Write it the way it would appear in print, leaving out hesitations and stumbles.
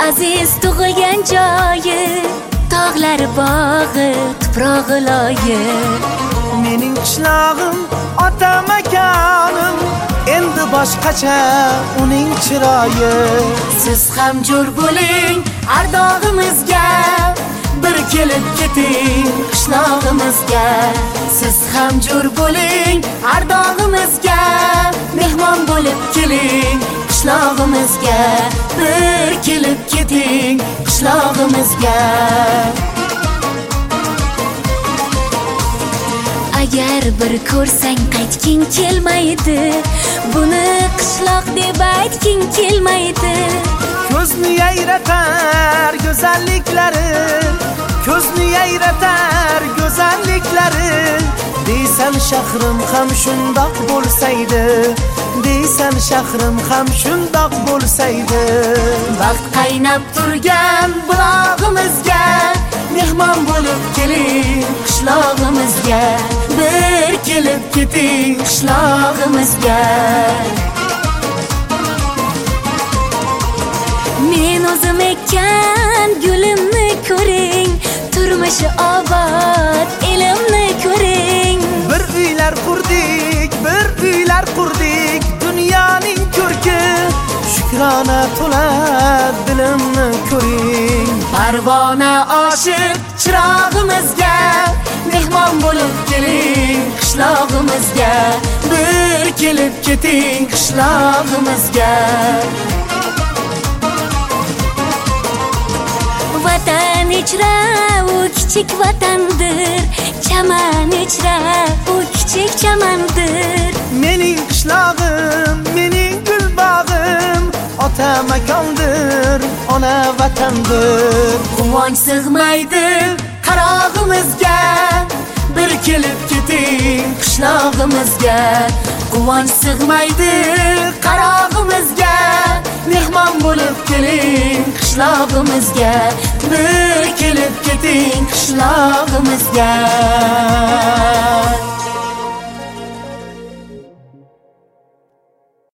aziz tug'ilgan joyi, tog'lari bog'i, tuprog'i loyi. Mening qishlog'im, ota makanim, endi boshqacha uning chiroyi. Siz ham jo'r bo'ling ardog'imizga, bir kelib keting qishlog'imizga. Siz ham jo'r bo'ling ardog'imizga, mehmon bo'lib keling qishlog'imizga. Bir kelib keting qishlog'imizga. Agar bir ko'rsang qaytging kelmaydi, buni qishloq deb aytging kelmaydi. Ko'zni yayratar go'zalliklari, ko'zni yayratar go'zalliklari. Deysan shahrim ham shundoq bo'lsaydi, deysan shahrim ham shundoq bo'lsaydi. Vaqt qaynab turgan bulog'imizga, mehmon bo'lib keling qishlog'imizga. Bir kelib keting qishlog'imizga. Men o'zim ekkan gulimni ko'ring, turmushi obod elimni ko'ring. Bir uylar qurdik, bir uylar qurdik, dunyoning ko'rki shukrona to'la dilimni ko'ring. Parvona oshiq chirog'imizga, mehmon bo'lib keling qishlog'imizga. Bir kelib keting qishlog'imizga. Vatan ichra u kichik vatandir, chaman ichra u kichik chamandir. Mening qishlog'im, mening gul bog'im, ota makondir, ona vatandir. Quvonch sig'maydi qarog'imizga, bir kelib keting qishlog'imizga. Quvonch sig'maydi qarog'imizga, mehmon bo'lib keling qishlog'imizga. Bir kelib keting qishlog'imizga.